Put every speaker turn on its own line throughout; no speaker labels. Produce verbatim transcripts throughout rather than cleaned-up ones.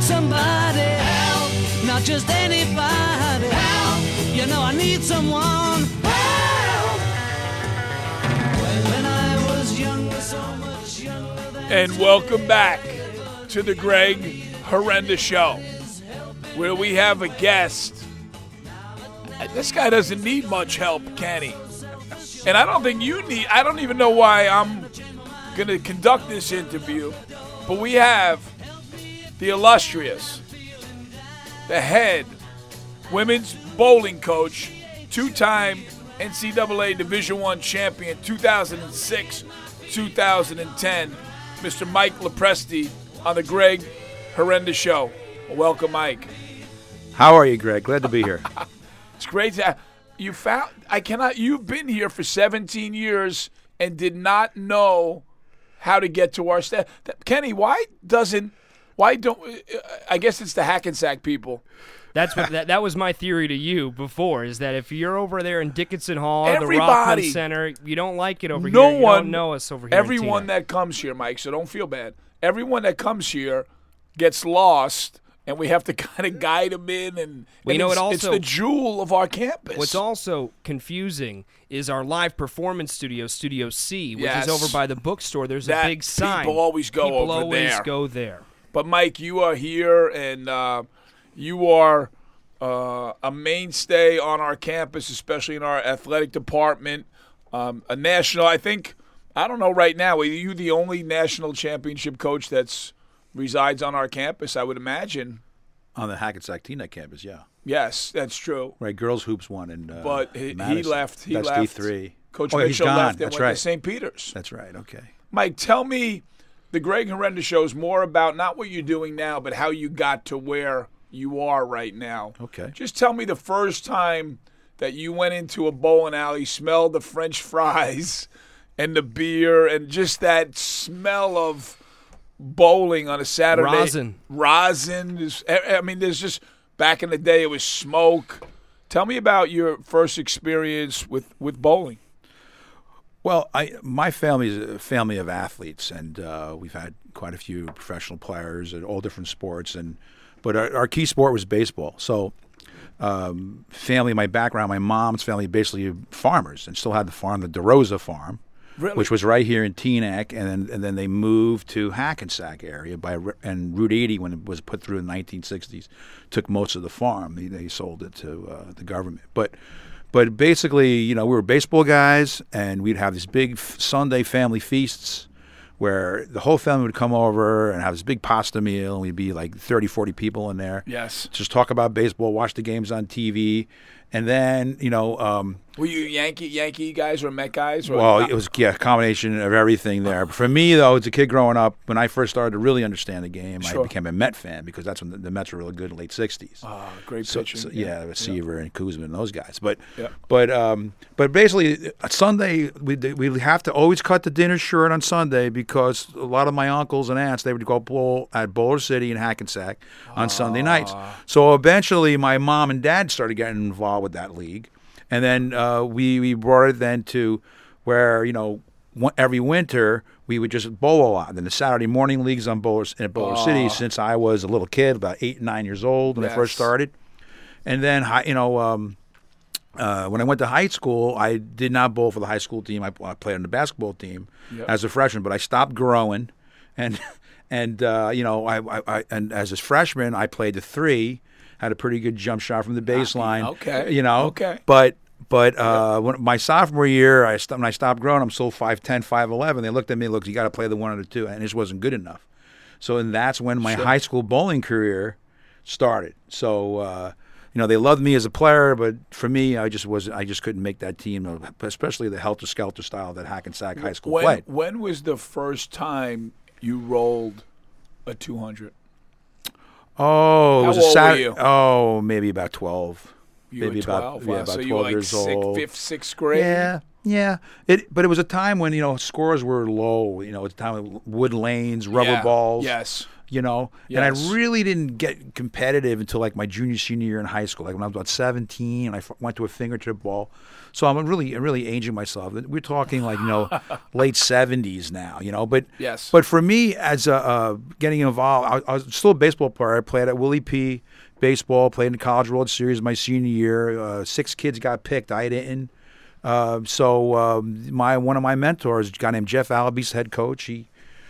somebody help, not just anybody help. You know I need someone help. When I was younger, so much younger than
And welcome back to the Greg Horrendous Show, where we have a guest. This guy doesn't need much help, can he? And I don't think you need, I don't even know why I'm going to conduct this interview, but we have the illustrious, the head women's bowling coach, two-time N C double A Division I champion, two thousand six, two thousand ten, Mister Mike Lopresti on the Greg Horrendous Show. Welcome, Mike.
How are you, Greg? Glad to be here.
It's great to have you found. I cannot. You've been here for seventeen years and did not know how to get to our staff. Kenny, why doesn't? Why don't? I guess it's the Hackensack people.
That's what that, that was my theory to you before, is that if you're over there in Dickinson Hall,
Everybody,
the Rockland Center, you don't like it over
no
here. You
one,
don't know us over here.
Everyone that comes here, Mike, so don't feel bad. Everyone that comes here gets lost, and we have to kind of guide them in. And,
well,
and
you know,
it's,
it also,
it's the jewel of our campus.
What's also confusing is our live performance studio, Studio C, which
yes.
is over by the bookstore. There's
that
a big sign.
People always go
people
over
always
there.
go there.
But, Mike, you are here, and uh, you are uh, a mainstay on our campus, especially in our athletic department. Um, a national, I think, I don't know right now, are you the only national championship coach that's resides on our campus, I would imagine?
On the Hackensack T-Net campus, yeah.
Yes, that's true.
Right, girls hoops won in uh,
But he, he
Madison.
left. He
That's
left.
D three.
Coach
oh, he's
Mitchell
gone.
left and
That's
went
right.
to Saint Peter's.
That's right, okay.
Mike, tell me, the Greg Horrendous Show is more about not what you're doing now, but how you got to where you are right now.
Okay.
Just tell me the first time that you went into a bowling alley, smelled the French fries and the beer, and just that smell of bowling on a Saturday.
Rosin.
Rosin. There's- I mean, there's just, back in the day, it was smoke. Tell me about your first experience with, with bowling.
Well, I my family is a family of athletes, and uh, we've had quite a few professional players at all different sports. And but our, our key sport was baseball. So, um, family, my background, my mom's family, basically farmers, and still had the farm, the DeRosa farm,
Really?
which was right here in Teaneck, and then and then they moved to Hackensack area by and Route eighty when it was put through in the nineteen sixties, took most of the farm. They, they sold it to uh, the government, but. But basically, you know, we were baseball guys, and we'd have these big f- Sunday family feasts where the whole family would come over and have this big pasta meal, and we'd be like thirty, forty people in there.
Yes.
Just talk about baseball, watch the games on T V, and then, you know... Um,
Were you Yankee Yankee guys or Met guys? Or
well, it was yeah, a combination of everything there. But for me, though, as a kid growing up, when I first started to really understand the game,
Sure.
I became a Met fan because that's when the, the Mets were really good in the late sixties.
Oh, great
So,
pitching.
so, yeah, with Seaver and Kuzma and those guys. But
Yeah.
but um, but basically, uh, Sunday we we have to always cut the dinner short on Sunday because a lot of my uncles and aunts, they would go bowl at Boulder City and Hackensack on Sunday nights. So eventually, my mom and dad started getting involved with that league, and then uh, we we brought it then to where, you know, one, every winter we would just bowl a lot. And then the Saturday morning leagues on Boulder, in Boulder
Oh.
City since I was a little kid, about eight, nine years old when
Yes.
I first started. And then, hi- you know, um, uh, when I went to high school, I did not bowl for the high school team. I, I played on the basketball team
Yep.
as a freshman, but I stopped growing. And, and uh, you know, I, I, I and as a freshman, I played the three, had a pretty good jump shot from the baseline.
Okay.
You know,
Okay.
But but uh, when, my sophomore year, I st- when I stopped growing, I'm still five ten, five eleven. They looked at me, look, you got to play the one or the two, and it just wasn't good enough. So, and that's when my
Sure.
high school bowling career started. So, uh, you know, they loved me as a player, but for me, I just was I just couldn't make that team, especially the helter skelter style that Hackensack High School
when,
played.
When was the first time you rolled a two hundred?
Oh, it
How
was a
old were
Saturday.
you?
Oh, maybe about twelve.
You
maybe
were twelve.
about
Wow.
yeah, about
so
twelve
you were like
years
sixth,
old.
fifth, sixth grade.
Yeah, Yeah, it. But it was a time when you know scores were low. You know, it's a time of wood lanes, rubber
Yeah.
balls.
Yes.
You know,
Yes.
and I really didn't get competitive until like my junior senior year in high school. Like when I was about seventeen, and I f- went to a fingertip ball. So I'm really really aging myself. We're talking like you know late seventies now. You know, but
Yes.
But for me, as a uh, getting involved, I, I was still a baseball player. I played at Willie P. baseball. Played in the College World Series my senior year. Uh, six kids got picked. I didn't. Uh, so um, my one of my mentors, a guy named Jeff Alaby's head coach. He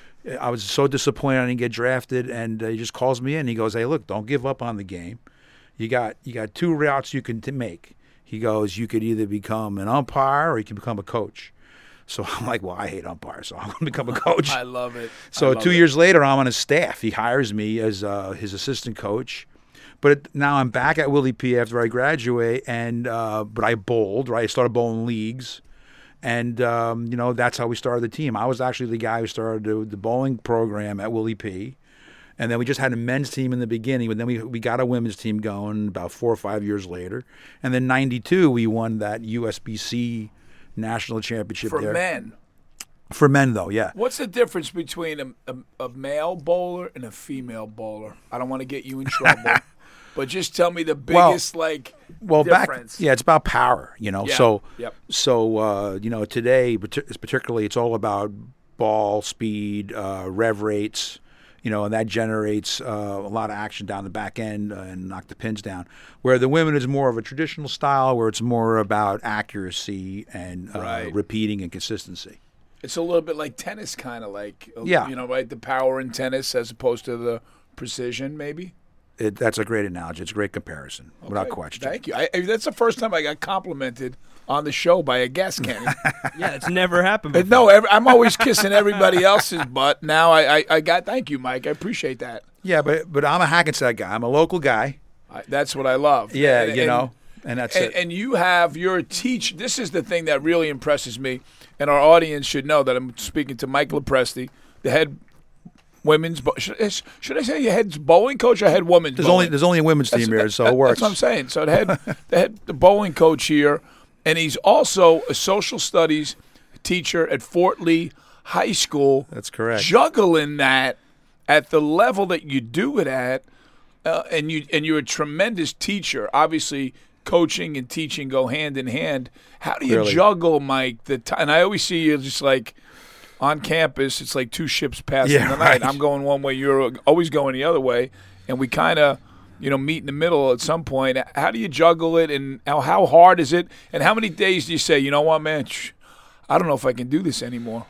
I was so disappointed I didn't get drafted, and uh, he just calls me in. He goes, "Hey, look, don't give up on the game. You got you got two routes you can t- make." He goes, "You could either become an umpire or you can become a coach." So I'm like, "Well, I hate umpires, so I'm going to become a coach."
I love it.
So
I love
two
it.
years later, I'm on his staff. He hires me as uh, his assistant coach. But now I'm back at Willie P. after I graduate, and uh, but I bowled. Right, I started bowling leagues. And, um, you know, that's how we started the team. I was actually the guy who started the, the bowling program at Willie P. And then we just had a men's team in the beginning, but then we we got a women's team going about four or five years later. And then ninety-two, we won that U S B C national championship
For
there.
men.
For men, though, yeah.
What's the difference between a, a, a male bowler and a female bowler? I don't want to get you in trouble, but just tell me the
Well-
biggest like
Well,
difference.
back yeah, it's about power, you know.
Yeah.
So,
Yep.
so uh, you know, today partic- particularly, it's all about ball speed, uh, rev rates, you know, and that generates uh, a lot of action down the back end uh, and knock the pins down. Where the women is more of a traditional style, where it's more about accuracy and uh,
Right.
repeating and consistency.
It's a little bit like tennis, kind of like uh,
Yeah.
you know, right? The power in tennis as opposed to the precision, maybe.
It, that's a great analogy. It's a great comparison, without
Okay,
question.
Thank you. I, I- that's the first time I got complimented on the show by a guest, Kenny.
Yeah, it's never happened
Uh,
before.
no, every, I'm always kissing everybody else's butt. Now I, I, I got. Thank you, Mike. I appreciate that.
Yeah, but but I'm a Hackensack guy. I'm a local guy.
I, that's what I love.
Yeah,
And-
you
and-
know, and that's
And,
it.
and you have your teach. This is the thing that really impresses me, and our audience should know that I'm speaking to Mike Lepresti, the head women's. Bo- should, is- should I say your head bowling coach or head women's?
There's
bowling?
only there's only a women's
That's-
team here,
that-
so
that-
it works.
That's what I'm saying. So the head, the head, the bowling coach here, and he's also a social studies teacher at Fort Lee High School.
That's correct.
Juggling that at the level that you do it at, uh, and you and you're a tremendous teacher. Obviously, coaching and teaching go hand in hand. How do you
Clearly.
juggle, Mike? The t- and I always see you just like on campus. It's like two ships passing
Yeah,
the night.
right.
I'm going one way, you're always going the other way, and we kind of, you know, meet in the middle at some point. How do you juggle it, and how, how hard is it, and how many days do you say, you know what, man, sh- I don't know if I can do this anymore?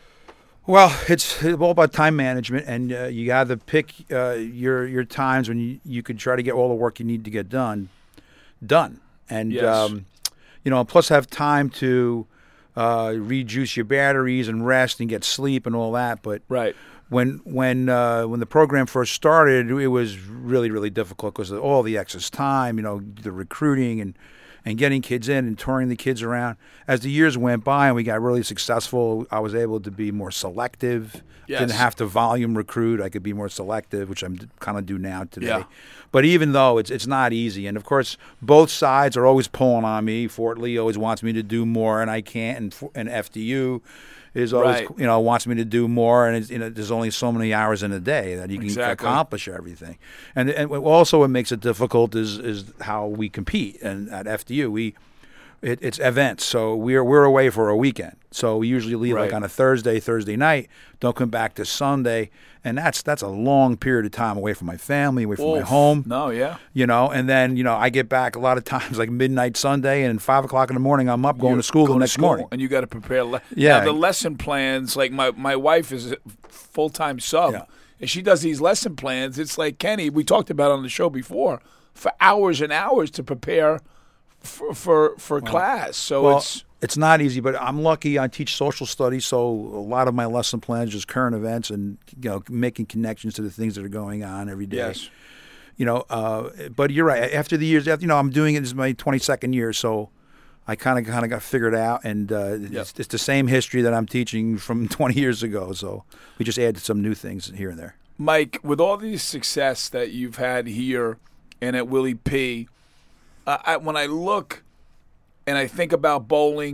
Well, it's all about time management, and uh, you got to pick uh, your your times when you, you could try to get all the work you need to get done, done, and
Yes.
um, you know, plus have time to uh, rejuice your batteries and rest and get sleep and all that. But
Right.
when when uh, when the program first started, it was really really difficult because of all the excess time, you know, the recruiting and and getting kids in and touring the kids around. As the years went by and we got really successful, I was able to be more selective.
Yes.
Didn't have to volume recruit. I could be more selective, which I'm kind of do now today.
Yeah.
But even though it's it's not easy, and of course both sides are always pulling on me. Fort Lee always wants me to do more, and I can't. And, F- and F D U is always
Right.
you know wants me to do more, and it's, you know there's only so many hours in a day that you can
Exactly.
accomplish everything. And and also what makes it difficult is is how we compete. And at F D U we. It, it's events, so we're we're away for a weekend. So we usually leave
Right.
like on a Thursday, Thursday night. Don't come back to Sunday, and that's that's a long period of time away from my family, away from my
Oof.
home.
No, yeah.
You know, and then you know I get back a lot of times like midnight Sunday, and five o'clock in the morning I'm up going
You
to school
go
the next
school,
morning.
and you got to prepare. Le-
Yeah.
Now, the lesson plans, like my my wife is a full time sub,
Yeah.
and she does these lesson plans. It's like Kenny, we talked about on the show before, for hours and hours to prepare for for, for class. So
Well,
it's
it's not easy, but I'm lucky. I teach social studies, so a lot of my lesson plans is current events and you know making connections to the things that are going on every day.
yes,
You know, uh, but you're right. After the years, after, you know, I'm doing it. This is my twenty-second year, so I kind of kind of got figured out, and uh, it's, it's the same history that I'm teaching from twenty years ago. So we just added some new things here and there.
Mike, with all the success that you've had here and at Willie P, uh, I, when I look and I think about bowling,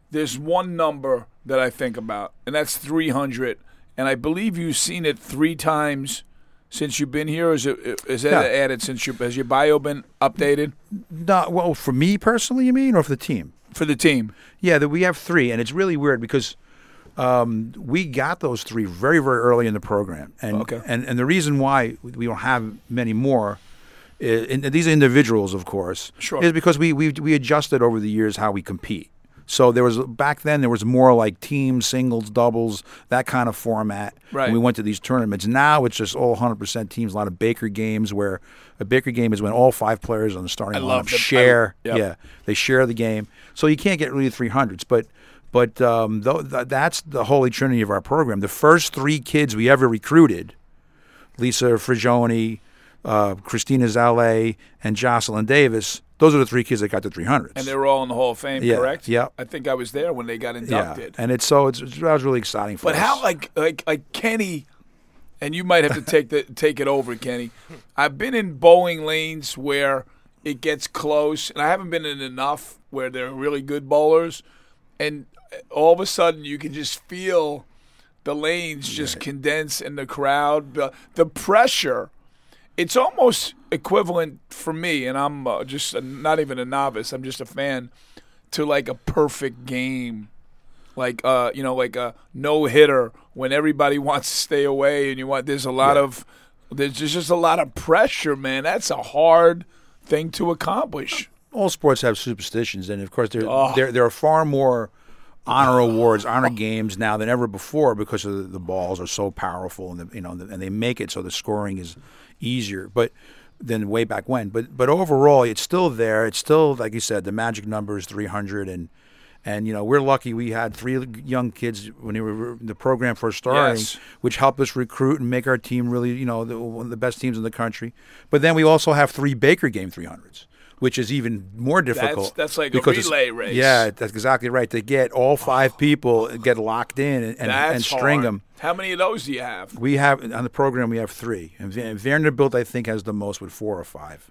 there's one number that I think about, and that's three hundred. And I believe you've seen it three times since you've been here. Or is it is that
Yeah.
added since you has your bio been updated
Not well for me personally, you mean, or for the team?
for the team?
Yeah, that we have three, and it's really weird because um, we got those three very, very early in the program, and
Okay.
and, and the reason why we don't have many more, is, and these are individuals, of course,
Sure.
is because we we we adjusted over the years how we compete. So there was back then there was more like teams, singles, doubles, that kind of format.
Right.
And we went to these tournaments. Now it's just all one hundred percent teams. A lot of Baker games where a Baker game is when all five players on the starting
I
lineup
love the-
share.
I- yep.
Yeah, they share the game. So you can't get really three hundreds, but but um, th- th- that's the holy trinity of our program. The first three kids we ever recruited, Lisa Frigioni, uh, Christina Zale, and Jocelyn Davis. Those are the three kids that got the three hundreds.
And they were all in the Hall of Fame,
Yeah,
correct?
yeah.
I think I was there when they got
yeah,
inducted.
and it's so it's, it's that was really exciting for
But
us.
how, like, like, like Kenny, and you might have to take the take it over, Kenny. I've been in bowling lanes where it gets close, and I haven't been in enough where they're really good bowlers, and all of a sudden you can just feel the lanes just condense in the crowd. The, the pressure, it's almost equivalent for me, and I'm uh, just a, not even a novice. I'm just a fan, to like a perfect game. Like uh, you know, like a no hitter when everybody wants to stay away, and you want. There's a lot
Yeah.
of, there's just, just a lot of pressure, man. That's a hard thing to accomplish.
all sports have superstitions, and of course there
Oh.
there there are far more honor awards, honor games now than ever before because of the, the balls are so powerful, and the, you know, and they make it so the scoring is easier. But than way back when. But but overall, it's still there. It's still, like you said, the magic number is three hundred, and and you know we're lucky we had three young kids when they were the program first starting,
Yes.
which helped us recruit and make our team really, you know, the, one of the best teams in the country. But then we also have three Baker game three hundreds. Which is even more difficult.
that's like a
because it's-
relay race.
Yeah, that's exactly right. To get all five people get locked in and, and,
That's
and string
hard.
them.
How many of those do you have?
We have on the program. We have three, and Va- Vanderbilt I think has the most with four or five.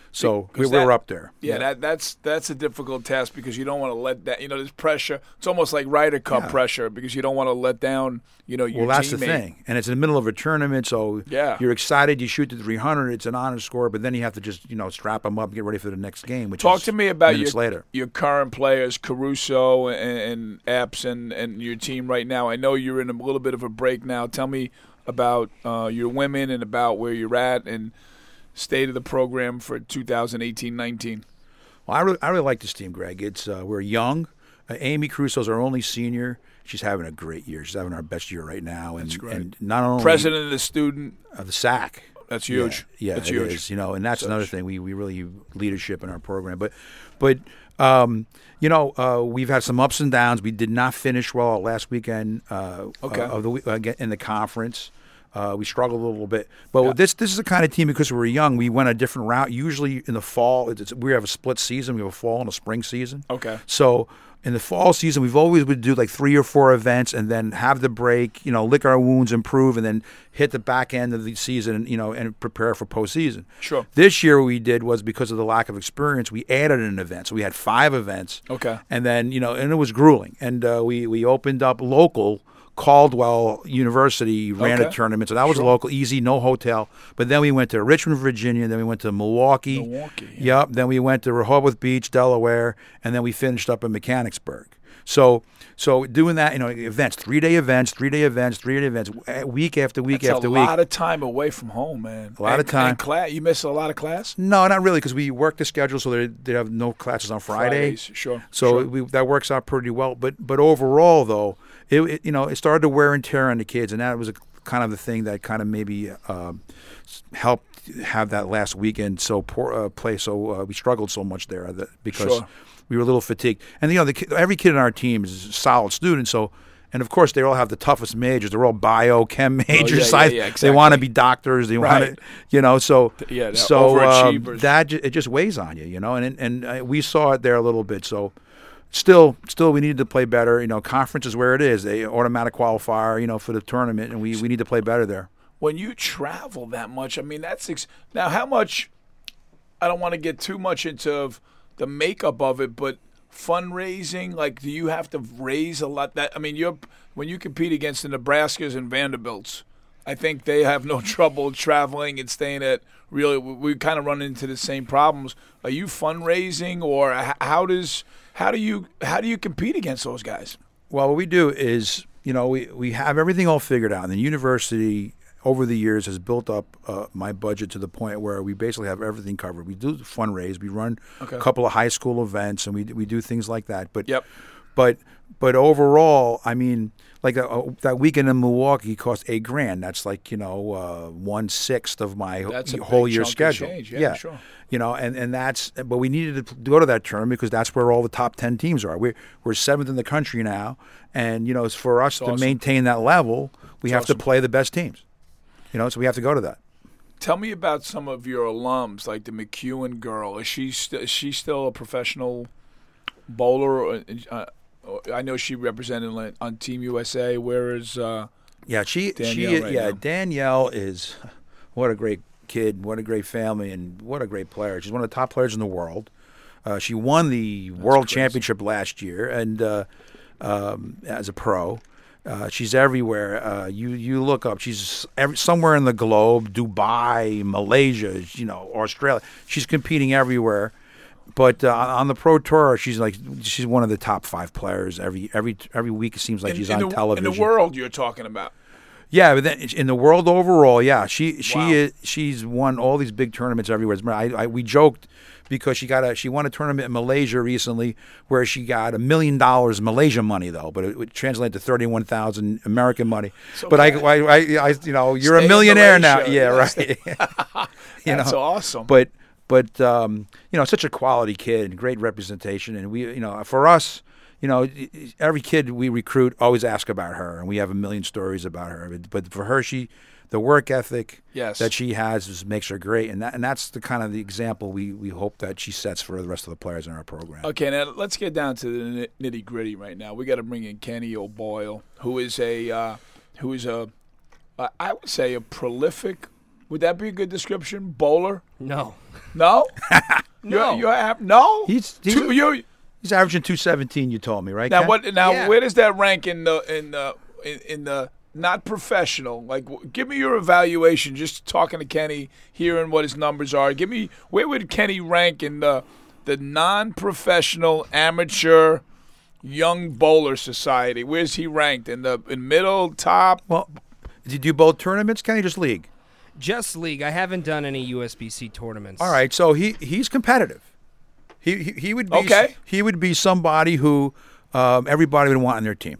So we,
Because
we're
that-
up there.
Yeah, that that's that's a difficult task because you don't want to let that. You know, there's pressure. It's almost like Ryder Cup
Yeah.
pressure because you don't want to let down. You know, your
Well, that's
teammate.
the thing, and it's in the middle of a tournament, so
Yeah.
you're excited. You shoot the three hundred. It's an honor score, but then you have to just you know strap them up and get ready for the next game. Which
Talk
is
to me about
minutes
your
later.
your current players, Caruso and, and Epps, and, and your team right now. I know you're in a little bit of a break now. Tell me about uh, your women and about where you're at and state of the program for two thousand eighteen nineteen.
Well, I really, I really like this team, Greg. It's uh, we're young. Uh, Amy Caruso's our only senior. She's having a great year. She's having our best year right now. And,
That's great.
And not only
President of the student.
of the S A C.
That's huge.
Yeah, yeah
That's
it
huge.
is, you know, and that's
Such.
another thing. We we really leadership in our program, but but um, you know uh, we've had some ups and downs. We did not finish well last weekend uh,
Okay.
uh, of the week- uh, in the conference. Uh, we struggled a little bit, but
Yeah.
this this is the kind of team because we were young. We went a different route. Usually in the fall, it's, we have a split season. We have a fall and a spring season.
Okay.
So in the fall season, we've always would do like three or four events and then have the break, you know, lick our wounds, improve, and then hit the back end of the season, you know, and prepare for postseason.
Sure.
This year, what we did was because of the lack of experience, we added an event. So we had five events.
Okay.
And then, you know, and it was grueling. And uh, we we opened up local. Caldwell University ran a
Okay.
tournament, so that was
Sure.
local, easy, no hotel. But then we went to Richmond, Virginia. Then we went to Milwaukee.
Milwaukee, yeah.
Yep. Then we went to Rehoboth Beach, Delaware, and then we finished up in Mechanicsburg. So, so doing that, you know, events, three day events, three day events, three day events, w- week after week
That's
after
a
week.
lot of time away from home, man.
A lot
And-
of time.
And class, you miss a lot of class.
No, not really, because we work the schedule so they they have no classes on Friday.
Fridays, sure.
So
sure.
we, that works out pretty well. But but overall, though, it, it you know it started to wear and tear on the kids, and that was a, kind of the thing that kind of maybe um, helped have that last weekend so poor uh, play. So uh, we struggled so much there that because
Sure.
we were a little fatigued. And you know, the, ki- every kid in our team is a solid student. So. And of course, they all have the toughest majors. They're all bio, chem majors.
Oh, yeah,
science.
yeah, yeah,
They want to
exactly.
be doctors. They
Right.
want to, you know. So
Yeah, they're
so um,
overachievers.
that ju- it just weighs on you, you know. And and uh, we saw it there a little bit. So still, still, we need to play better. You know, conference is where it is. They automatic qualifier, you know, for the tournament, and we, we need to play better there.
When you travel that much, I mean, that's ex- now how much. I don't want to get too much into the makeup of it, but fundraising? Like, do you have to raise a lot? That I mean, you're when you compete against the Nebraskas and Vanderbilts, I think they have no trouble traveling and staying at. Really, we, we kind of run into the same problems. Are you fundraising, or h- how does how do you how do you compete against those guys?
Well, what we do is, you know, we, we have everything all figured out. And the university, over the years, has built up uh, my budget to the point where we basically have everything covered. We do fundraise. We run
Okay.
a couple of high school events, and we we do things like that. But
Yep.
but but overall, I mean, like uh, uh, that weekend in Milwaukee cost eight grand. That's like, you know, uh, one sixth of my
That's a
whole
big
year
chunk of
schedule.
change. Yeah, sure.
You know, and, and that's but we needed to go to that tournament because that's where all the top ten teams are. We're we're seventh in the country now, and you know, it's for us to
awesome.
maintain that level, we
It's
have
awesome.
to play the best teams. You know, so we have to go to that.
Tell me about some of your alums, like the McEwen girl. Is she st- is she still a professional bowler? Or, uh, I know she represented like, on Team U S A. Where is uh,
Yeah, she
Danielle
she
right
yeah
now.
Danielle is what a great kid, what a great family, and what a great player. She's one of the top players in the world. Uh, she won the World
crazy.
Championship last year, and uh, um, as a pro, uh, she's everywhere. Uh, you you look up, she's every, somewhere in the globe, Dubai, Malaysia, you know, Australia. She's competing everywhere. But uh, on the pro tour, she's like she's one of the top five players every every every week. It seems like
in,
she's
in
on
the,
television.
in the world you're talking about?
Yeah, but then in the world overall, yeah, she she
Wow.
is she's won all these big tournaments everywhere. I, I we joked because she got a she won a tournament in Malaysia recently where she got a million dollars Malaysian money though, but it would translate to thirty one thousand American money. But I, I, I, I you know you're
Stay
a
in
millionaire now,
Malaysia.
yeah,
Yeah,
right.
stay-
you
That's
know,
awesome.
But but um, you know, such a quality kid, great representation, and we you know for us. You know, every kid we recruit always ask about her, and we have a million stories about her. But, but for her, she, the work ethic
Yes.
that she has is, makes her great, and that, and that's the kind of the example we, we hope that she sets for the rest of the players in our program.
Okay, now let's get down to the nitty gritty right now. We got to bring in Kenny O'Boyle, who is a uh, who is a uh, I would say a prolific. Would that be a good description? Bowler?
No.
No.
No.
You're, you're, no.
He's he's,
Two- you're-
he's averaging two seventeen. You told me, right?
now
Ken?
what? Now
Yeah.
where does that rank in the in the in, in the not professional? Like, w- give me your evaluation. Just talking to Kenny, hearing what his numbers are. Give me where would Kenny rank in the the non-professional amateur young bowler society? Where's he ranked in the in middle, top?
Well, did you do both tournaments? Can he just league?
Just league. I haven't done any U S B C tournaments.
All right, so he he's competitive. He he, he would be
Okay.
he would be somebody who um, everybody would want on their team.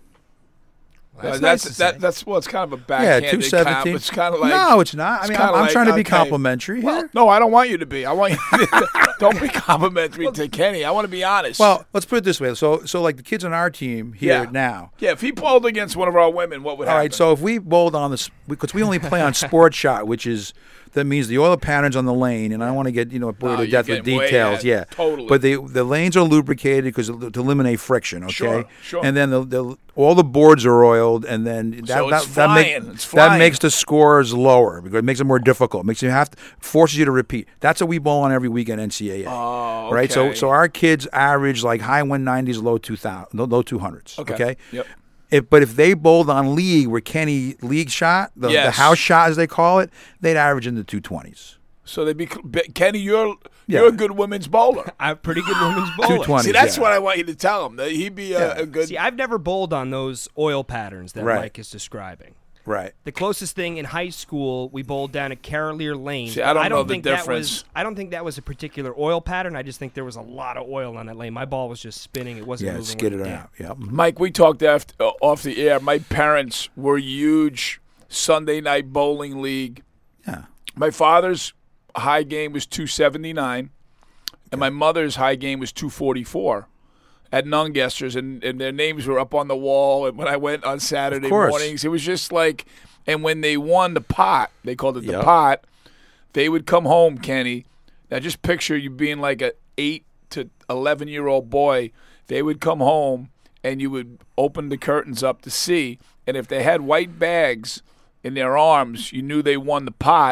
Well, that's
Uh,
nice
that's
to
that,
say.
that's well, it's kind of a
Yeah,
backhanded
two seventeen.
compliment. It's kind of like
no, it's not. I
it's
mean,
kinda
I'm, I'm
like,
trying to be
okay.
complimentary
Well,
here.
no, I don't want you to be. I want you to don't be complimentary to Kenny. I want to be honest.
Well, let's put it this way. So, so like the kids on our team here
Yeah.
now.
yeah, if he bowled against one of our women, what would
All
happen?
right. So if we bowled on this, because we only play on sport shot, which is that means the oil patterns on the lane, and I don't want to get you know bored
No,
to
you're
death with
getting way
details.
ahead.
Yeah,
Totally.
But the the lanes are lubricated because to eliminate friction. Okay.
Sure, sure.
And then the, the all the boards are oiled, and then that
So
that
it's
that, make-
flying. It's
that
flying.
makes the scores lower because it makes it more difficult. Makes you have to forces you to repeat. That's what we bowl on every week at N C A A.
Oh,
Right. So
okay.
so our kids average like high one nineties, low two thousand, low two hundreds.
Okay.
Okay.
Yep.
If, but if they bowled on league, where Kenny league shot, the, the
Yes.
house shot as they call it, they'd average in the two twenties.
So they be Kenny. You're
Yeah.
you're a good women's bowler.
I'm a pretty good women's bowler.
two twenty.
See, that's
yeah.
what I want you to tell him. That he'd be a,
Yeah.
a good.
See, I've never bowled on those oil patterns that
Right.
Mike is describing.
Right.
The closest thing in high school, we bowled down at Carolier Lane.
See, I don't know the
think that
difference.
was. I don't think that was a particular oil pattern. I just think there was a lot of oil on that lane. My ball was just spinning. It wasn't
Yeah,
moving.
skid
with
it
the
out. Yeah.
Mike, we talked after, uh, off the air. My parents were huge Sunday night bowling league.
Yeah.
My father's high game was two seventy-nine, and my mother's high game was two forty-four at Nungester's, and, and their names were up on the wall. And when I went on Saturday
Of course.
mornings, it was just like, and when they won the pot, they called it the
Yep.
pot, they would come home, Kenny. Now just picture you being like a eight to eleven-year-old boy. They would come home, and you would open the curtains up to see, and if they had white bags in their arms, you knew they won the pot.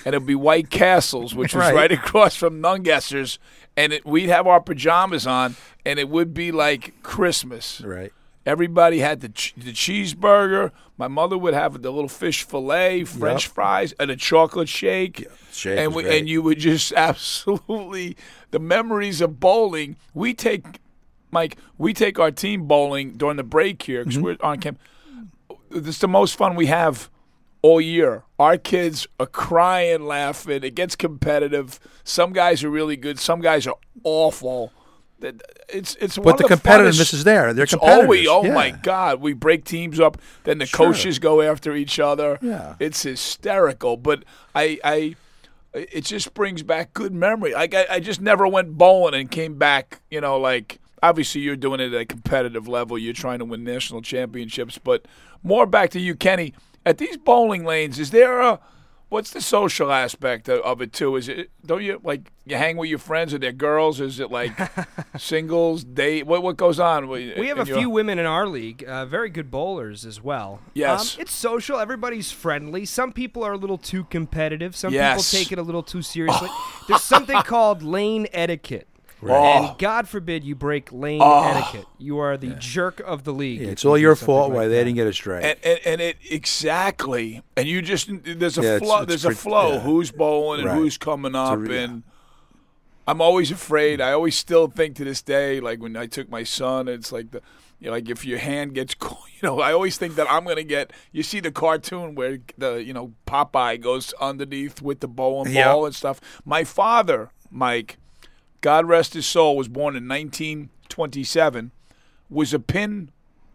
and it'd be White Castles, which was
Right.
right across from Nungesser's, and it, we'd have our pajamas on, and it would be like Christmas.
Right.
Everybody had the ch- the cheeseburger. My mother would have the little fish fillet, French
Yep.
fries, and a chocolate shake.
Shake
and
was
we,
great.
and you would just absolutely the memories of bowling. We take, Mike, we take our team bowling during the break here because
Mm-hmm.
we're on camp. This is the most fun we have all year. Our kids are crying, laughing. It gets competitive. Some guys are really good. Some guys are awful. That- It's it's one
But the
of the
competitiveness
funnest-
is there. They're
it's
competitors.
always, oh
yeah.
my God, we break teams up. Then the
Sure.
coaches go after each other.
Yeah.
It's hysterical. But I, I, it just brings back good memory. Like I, I just never went bowling and came back. You know, like obviously you're doing it at a competitive level. You're trying to win national championships. But more back to you, Kenny. At these bowling lanes, is there a what's the social aspect of, of it too? Is it don't you like you hang with your friends? Are there girls? Is it like singles, date? What what goes on?
We have a few women in our league, uh, very good bowlers as well.
Yes.
Um, it's social. Everybody's friendly. Some people are a little too competitive. Some
Yes.
people take it a little too seriously. There's something called lane etiquette.
Oh.
And God forbid you break lane
Oh.
etiquette. You are the jerk of the league.
Yeah,
if
it's
you
all
do
your
something
fault
like
why they
that.
didn't get it straight.
And, and and it exactly, and you just there's a
Yeah, it's-
flow.
it's
there's a
pretty-
flow.
yeah.
Who's bowling and
Right.
who's coming up,
re-
and I'm always afraid. I always still think to this day, like when I took my son, it's like the, you know, like if your hand gets, co- you know, I always think that I'm gonna get. You see the cartoon where the you know Popeye goes underneath with the bow and
Yep.
ball and stuff. My father, Mike, God rest his soul, was born in nineteen twenty-seven. Was a pin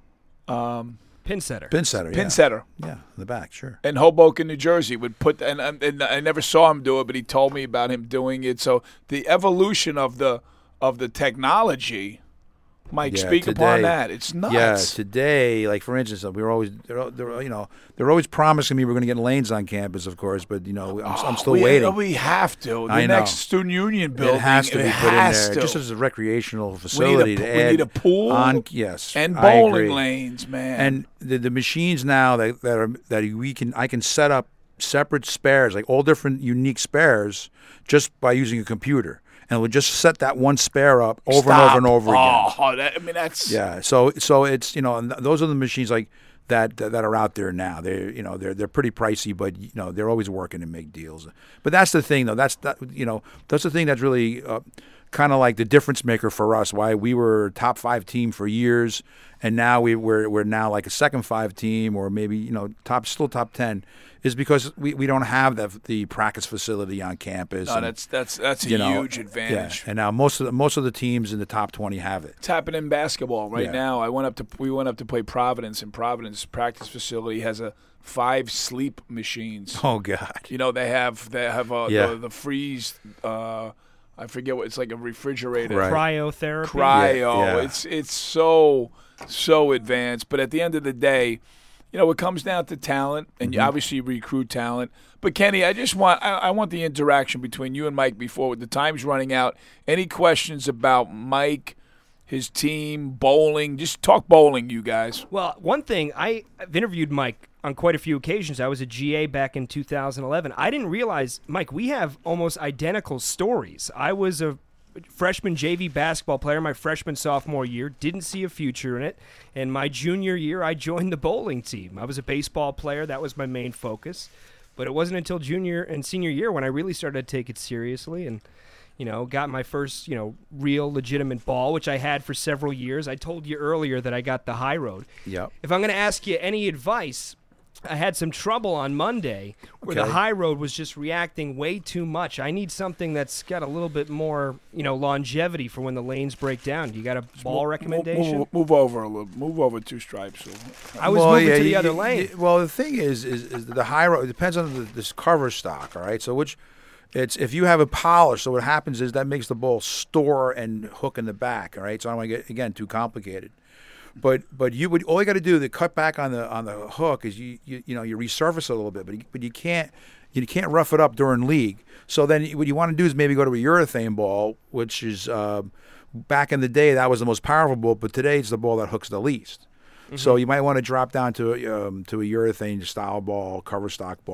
Pin setter.
Pin setter.
pin
yeah.
setter.
Yeah, in the back, sure.
In Hoboken, New Jersey, would put and, and and I never saw him do it, but he told me about him doing it. So the evolution of the of the technology, Mike,
Yeah,
speak upon
today-
that. It's nuts.
Yeah, today, like for instance, we were always, they're, they're, you know, they're always promising me we're going to get lanes on campus, of course, but you know, I'm, I'm still
we,
waiting.
We have to. The
I know.
next student union building,
It has to be
it
put in
has
there,
to.
just as a recreational
we need
facility
a,
to
we
add
need a pool
on. Yes,
and
I
bowling
agree.
lanes, man.
And the the machines now that that are that we can I can set up separate spares, like all different unique spares, just by using a computer, and we'll just set that one spare up over
Stop.
and over and over again.
Oh, that, I mean that's
Yeah, so so it's you know, and th- those are the machines like that that, that are out there now. They're you know they're they're pretty pricey, but you know they're always working to make deals. But that's the thing, though. That's that you know that's the thing that's really uh, kind of like the difference maker for us. Why we were a top five team for years, and now we we're we're now like a second five team, or maybe you know top still top ten, is because we, we don't have the the practice facility on campus.
no,
and,
that's that's that's a
you know,
huge
yeah.
advantage.
And now most of the, most of the teams in the top twenty have it.
It's happening in basketball right
Yeah.
now. I went up to we went up to play Providence, and Providence practice facility has a five sleep machines.
Oh God.
You know they have they have uh,
Yeah.
the, the freeze. Uh, I forget what it's like a refrigerator.
Right.
Cryotherapy.
Cryo.
Yeah, yeah.
It's it's so so advanced. But at the end of the day, you know, it comes down to talent, and
Mm-hmm.
you obviously recruit talent. But Kenny, I just want I, I want the interaction between you and Mike before the time's running out. Any questions about Mike, his team, bowling? Just talk bowling, you guys.
Well, one thing, I, I've interviewed Mike on quite a few occasions. I was a G A back in two thousand eleven. I didn't realize, Mike, we have almost identical stories. I was a freshman J V basketball player my freshman sophomore year, didn't see a future in it. And my junior year, I joined the bowling team. I was a baseball player. That was my main focus. But it wasn't until junior and senior year when I really started to take it seriously and, you know, got my first, you know, real legitimate ball, which I had for several years. I told you earlier that I got the high road.
Yep.
If I'm going to ask you any advice, I had some trouble on Monday where the
Okay.
high road was just reacting way too much. I need something that's got a little bit more, you know, longevity for when the lanes break down. Do you got a ball
Move-
recommendation?
Move, move over a little. Move over two stripes.
I was
Well,
moving
yeah,
to the
you-
other
you-
lane.
you- well, the thing is, is, is the high road. It depends on the, this cover stock. All right, so which it's if you have a polish. So what happens is that makes the ball store and hook in the back. All right, so I don't want to get again too complicated. But but you would all you got to do to cut back on the on the hook is you you, you know you resurface it a little bit, but you, but you can't you can't rough it up during league. So then what you want to do is maybe go to a urethane ball, which is uh, back in the day that was the most powerful ball, but today it's the ball that hooks the least. So you might want to drop down to a, um, to a urethane style ball, cover stock ball.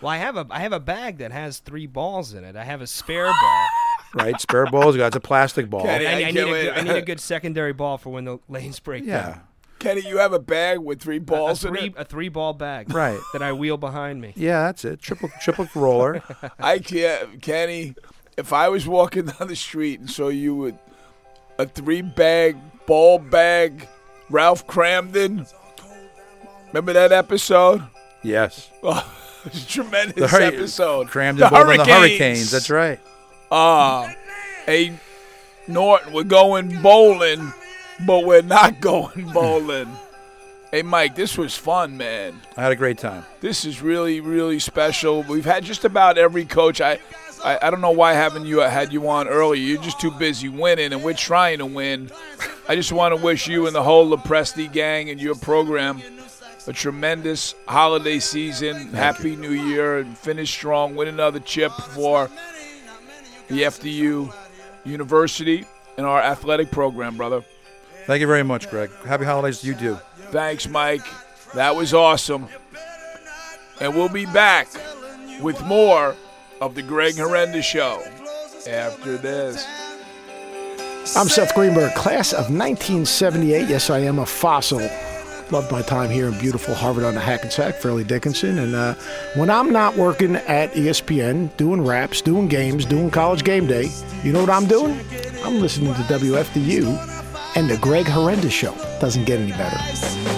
Well, I have a I have a bag that has three balls in it. I have a spare ball.
Right, spare balls. Got a plastic ball.
Kenny,
I,
I
I,
can't
need a
wait.
good, I need a good secondary ball for when the lanes break
Yeah.
down.
Kenny, you have a bag with three
A
balls in
three
it?
a three ball bag.
Right.
That I wheel behind me.
Yeah, that's it. Triple triple roller.
I can't, Kenny. If I was walking down the street and saw you with a three-bag, ball bag, Ralph Cramden, remember that episode?
Yes.
Oh, it was a tremendous
The hurri-
episode.
Crammed
the
involved in the
Hurricanes.
Hurricanes. That's right.
Uh, hey, Norton, we're going bowling, but we're not going bowling. Hey, Mike, this was fun, man.
I had a great time.
This is really, really special. We've had just about every coach. I, I, I don't know why haven't you had you on earlier. You're just too busy winning, and we're trying to win. I just want to wish you and the whole Lepresti gang and your program a tremendous holiday season. Happy New Year, and finish strong. Win another chip for the F D U University and our athletic program, brother.
Thank you very much, Greg. Happy holidays to you, too.
Thanks, Mike. That was awesome. And we'll be back with more of the Greg Herenda Show after this.
I'm Seth Greenberg, class of nineteen seventy-eight. Yes, I am a fossil. Loved my time here in beautiful Harvard on the Hackensack, Fairleigh Dickinson. And uh, when I'm not working at E S P N, doing raps, doing games, doing college game day, you know what I'm doing? I'm listening to W F D U and the Greg Herenda Show. Doesn't get any better.